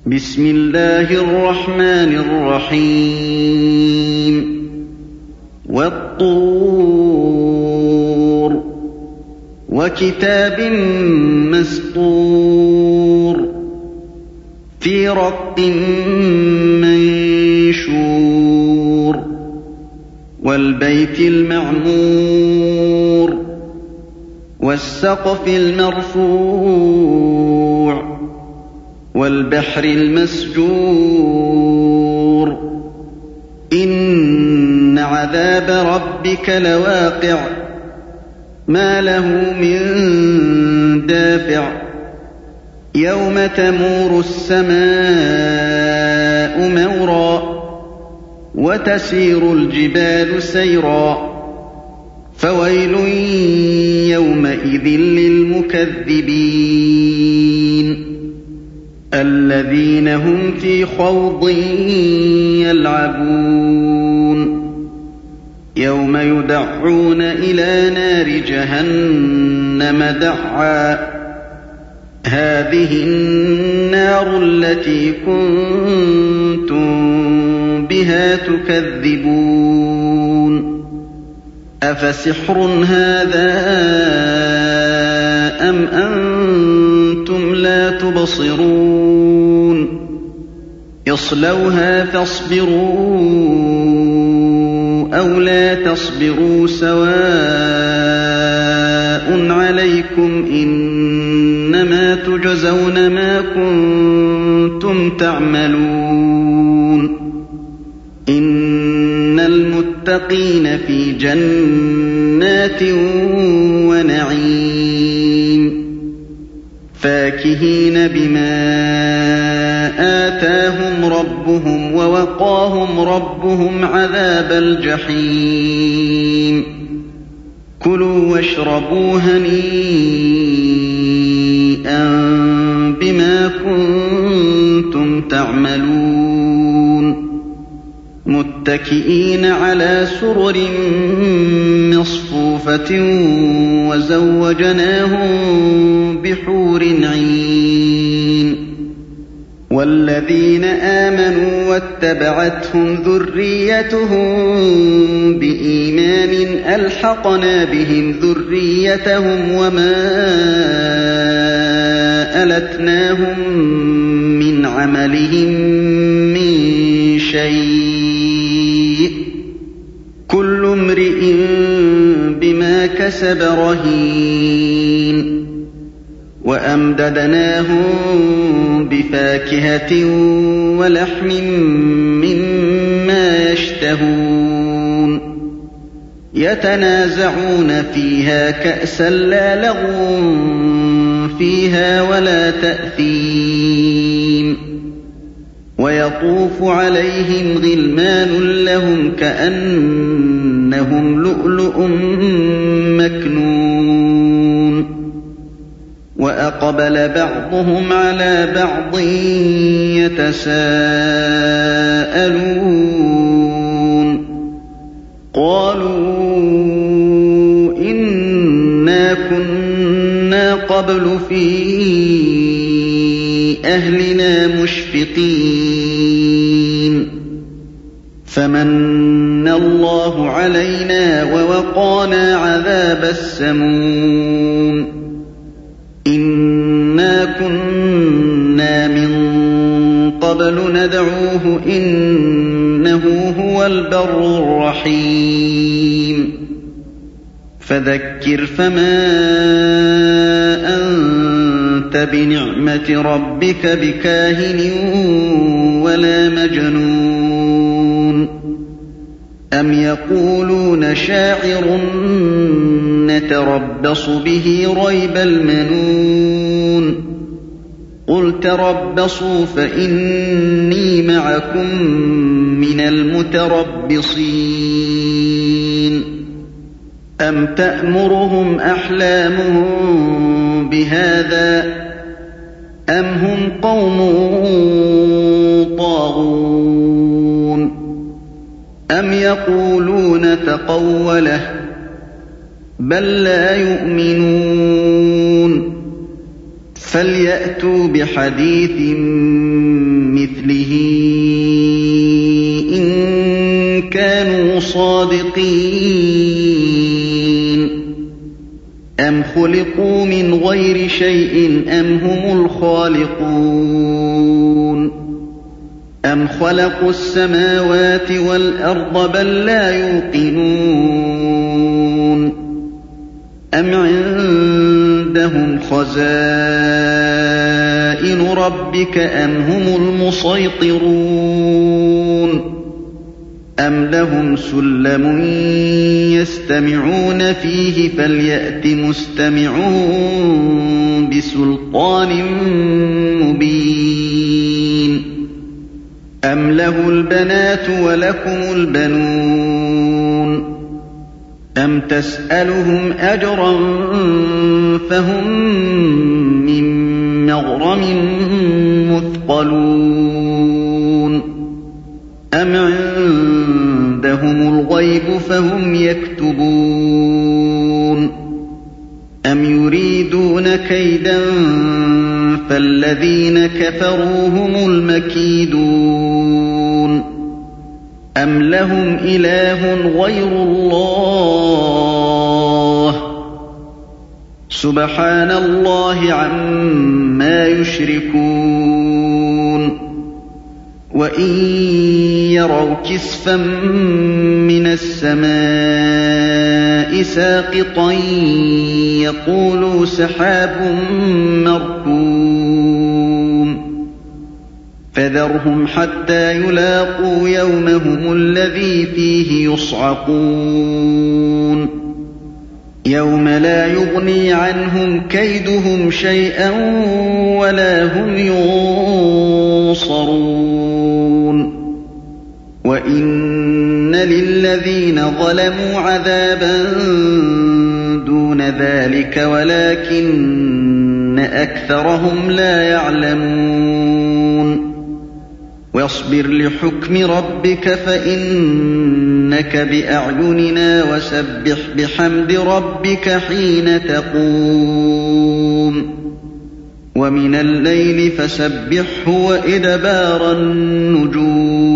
بسم الله الرحمن الرحيم والطور وكتاب مسطور في رق منشور والبيت المعمور والسقف المرفوع والبحر المسجور إن عذاب ربك لواقع ما له من دافع يوم تمور السماء مورا وتسير الجبال سيرا فويل يومئذ للمكذبين الذين هم في خوض يلعبون يوم يدعون إلى نار جهنم دعا هذه النار التي كنتم بها تكذبون أفسحر هذا أم أنتم لا تبصرون اصلوها فاصبروا أو لا تصبروا سواء عليكم إنما تجزون ما كنتم تعملون إن المتقين في جنات ونعيم فاكهين بما آتاهم ربهم ووقاهم ربهم عذاب الجحيم كلوا واشربوا هنيئا بما كنتم تعملون متكئين على سرر مصفوفة وزوجناهم بحور عين والذين آمنوا واتبعتهم ذريتهم بإيمان ألحقنا بهم ذريتهم وما ألتناهم من عملهم من شيء كل امرئ بما كسب رهين وأمددناهم بفاكهة ولحم مما يشتهون يتنازعون فيها كأسا لا لغو فيها ولا تأثيم ويطوف عليهم غلمان لهم كأنهم لؤلؤ مكنون وأقبل بعضهم على بعض يتساءلون قالوا إنا كنا قبل في أهلنا مشفقين فمن الله علينا ووقانا عذاب السموم إنا كنا من قبل ندعوه إنه هو البر الرحيم فذكر فما أنت بنعمة ربك بكاهن ولا مجنون أم يقولون شاعر نتربص به ريب المنون قل تربصوا فإني معكم من المتربصين أم تأمرهم أحلامهم بهذا أم هم قوم طاغون أم يقولون تقوله بل لا يؤمنون فليأتوا بحديث الصادقين أم خلقوا من غير شيء أم هم الخالقون أم خلقوا السماوات والأرض بل لا يوقنون أم عندهم خزائن ربك أم هم المسيطرون أم لهم سلم يستمعون فيه فليأت مستمعون بسلطان مبين أم له البنات ولكم البنون أم تسألهم أجرا فهم من مغرم مثقلون أم عندهم الغيب فهم يكتبون أم يريدون كيدا فالذين كفروا هم المكيدون أم لهم إله غير الله سبحان الله عما يشركون وإن يروا كسفا من السماء ساقطا يقولوا سحاب مركوم فذرهم حتى يلاقوا يومهم الذي فيه يصعقون يوم لا يغني عنهم كيدهم شيئا ولا هم ينصرون وإن للذين ظلموا عذابا دون ذلك ولكن أكثرهم لا يعلمون واصبر لحكم ربك فإنك بأعيننا وسبح بحمد ربك حين تقوم ومن الليل فسبحه وإدبار النجوم